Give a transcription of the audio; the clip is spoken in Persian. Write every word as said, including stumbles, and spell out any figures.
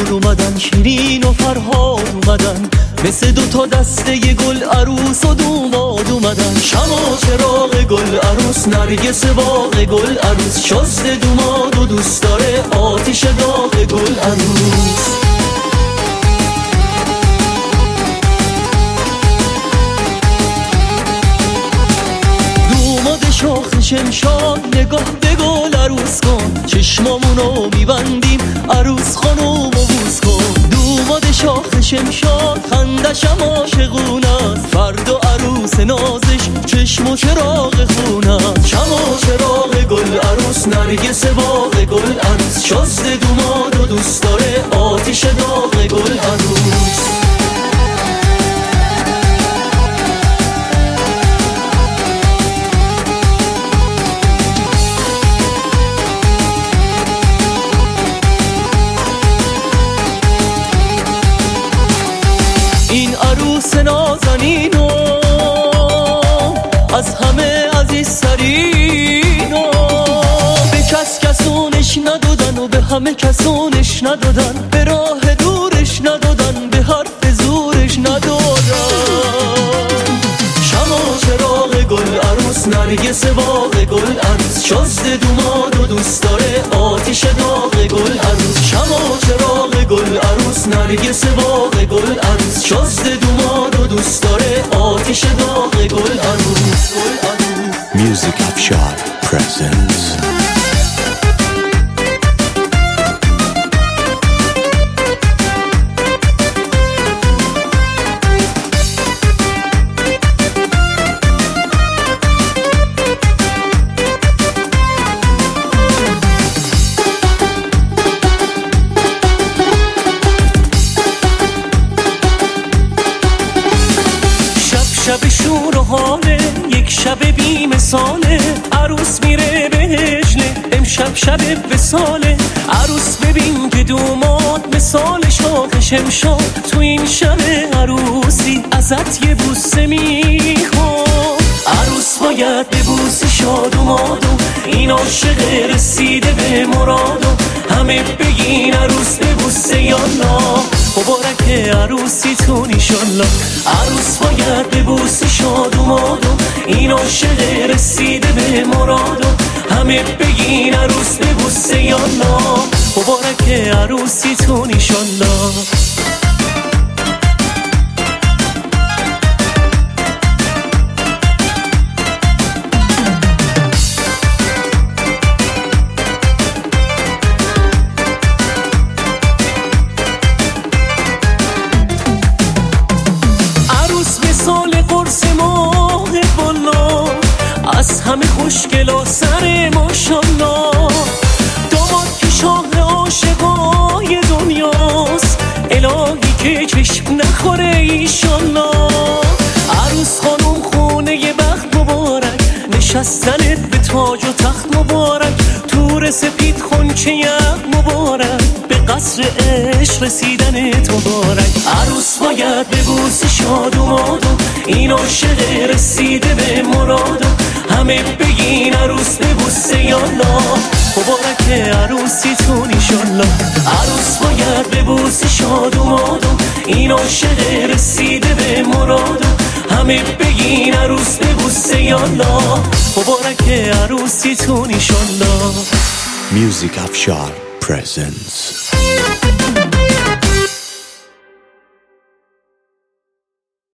گل اومدن، شیرین و فرهاد اومدن، مثل دو تا دسته گل عروس و دوماد اومدن. شمع و چراغ گل عروس، نرگس باغ گل عروس، شست دوماد و دوست داره آتیش داغ گل عروس. دوماد شاخ شمشاد نگاه به گل عروس کن، چشمامونو میبندیم عروس خانومو بوس کن. دوماد شاخ شمشاد خندشم عاشقونه است، فردا عروس نازش چشم و چراغ خونه است. شمع و چراغ گل عروس، نرگس باغ گل عروس، شست دوماد و دوست داره آتیش داغ گل عروس. این عروس نازنینو از همه عزیزترینو، به کس کسونش ندادن و به همه کسونش ندادن، به راه دورش ندادن، به حرف زورش ندادن. شمع و چراغ گل عروس، نرگس باغ گل عروس، شست دوماد و دوست داره آتیش داغ گل عروس. شمع و چراغ گل عروس، نرگس باغ گل عروس، شست دوماد و دوست داره آتیش داغ گل عروس. Music Afshar presents شب شور و حاله، یک شب بی مثاله، عروس میره به هجله، امشب شب وصاله. عروس ببین که دوماد مثال شاخ شمشاد، تو این شب عروسی ازت یه بوسه میخواد. عروس باید به بوسه شادوماد و این عاشق رسیده به مراد و همه بگین عروس به بوسه یالا، مبارک عروسیتون ایشالله. عروس باید به بوسه شادوماد و این عاشق رسیده به مراد و همه بگین عروس به بوسه یالا، مبارک عروسیتون ایشالله. از همه خوشگلا سر ماشالله، داماد که شاه عاشقای دنیاست، الهی که چشم نخوره ایشالله. عروس خانم خونه ی بخت مبارک، نشستنت به تاج و تخت مبارک، تور سپید خونچه یخ مبارک، به قصر عشق رسیدنت مبارک. عروس باید به بوسه شادوماد و این عاشق رسیده به مراد و همه بگین عروس به بوسه یالا، مبارک عروسیتون ایشالله. عروس باید به بوسه شادوماد و این عاشق رسیده به مراد و همه بگین عروس به بوسه یالا، مبارک عروسیتون ایشالله. Music Afshar presents